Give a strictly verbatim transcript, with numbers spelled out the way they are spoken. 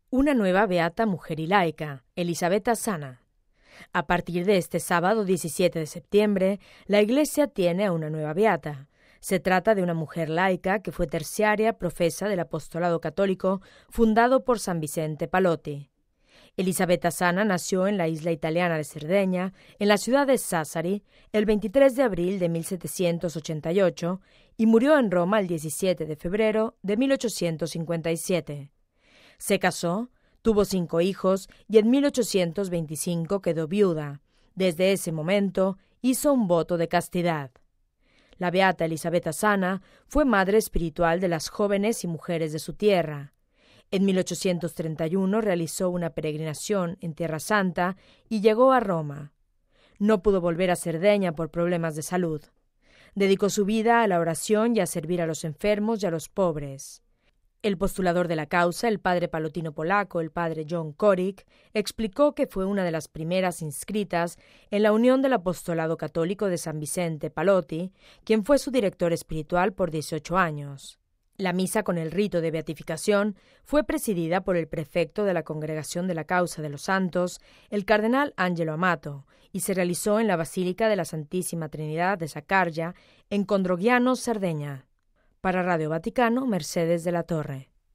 Una nueva beata mujer y laica, Elisabetta Sana. A partir de este sábado diecisiete de septiembre, la Iglesia tiene a una nueva beata. Se trata de una mujer laica que fue terciaria profesa del apostolado católico fundado por San Vicente Pallotti. Elisabetta Sana nació en la isla italiana de Cerdeña, en la ciudad de Sassari, el veintitrés de abril de mil setecientos ochenta y ocho y murió en Roma el diecisiete de febrero de mil ochocientos cincuenta y siete. Se casó, tuvo cinco hijos y en mil ochocientos veinticinco quedó viuda. Desde ese momento hizo un voto de castidad. La beata Elisabetta Sana fue madre espiritual de las jóvenes y mujeres de su tierra. En mil ochocientos treinta y uno realizó una peregrinación en Tierra Santa y llegó a Roma. No pudo volver a Cerdeña por problemas de salud. Dedicó su vida a la oración y a servir a los enfermos y a los pobres. El postulador de la causa, el padre palotino polaco, el padre John Korik, explicó que fue una de las primeras inscritas en la Unión del Apostolado Católico de San Vicente Pallotti, quien fue su director espiritual por dieciocho años. La misa con el rito de beatificación fue presidida por el prefecto de la Congregación de la Causa de los Santos, el cardenal Angelo Amato, y se realizó en la Basílica de la Santísima Trinidad de Sakarya, en Condrogliano, Cerdeña. Para Radio Vaticano, Mercedes de la Torre.